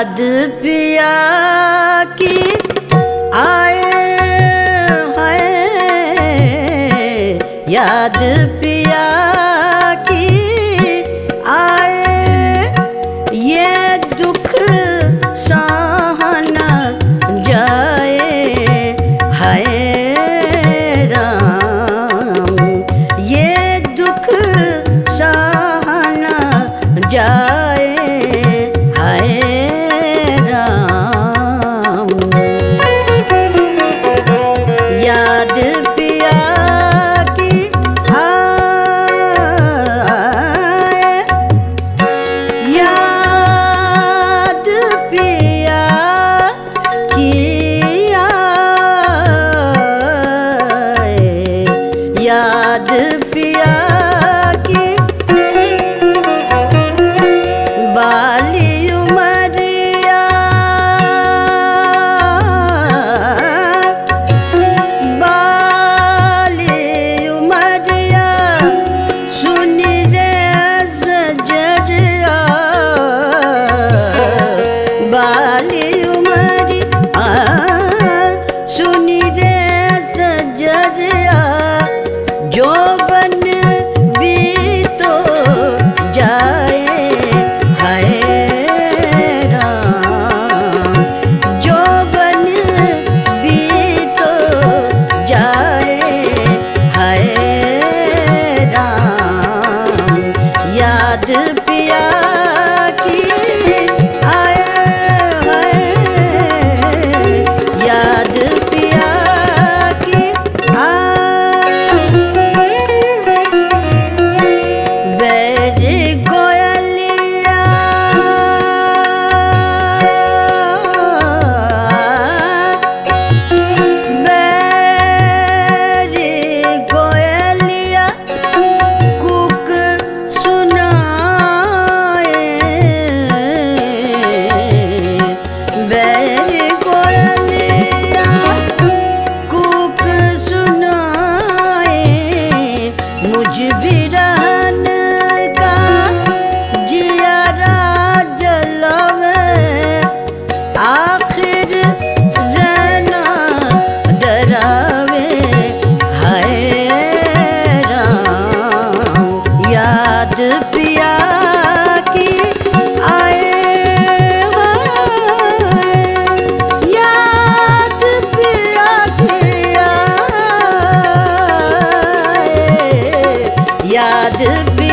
याद पिया की आए है, याद पिया की आए, ये दुख सहना जाए हाय राम, ये दुख सहना जाए हाय राम। याद पिया की आए, याद पिया की आए, याद पिया की बाली उमरिया, बाली उमरिया सुनी रे सजरिया, बाली उमरिया सुनी रे सजरिया, जो बन भी तो जाए हाय राम, जो बन भी तो जाए हाय राम। याद पिया की आए हाय, याद पिया की आए, बैर कोयलिया, बैर कोयलिया कूक सुनाए, बैर कोयलिया कूक सुनाए, मुझ बिरहन का जियारा जलावे, आखिर रहना डरावे हाय राम। याद पिया की आए हाय, याद पिया की आए, याद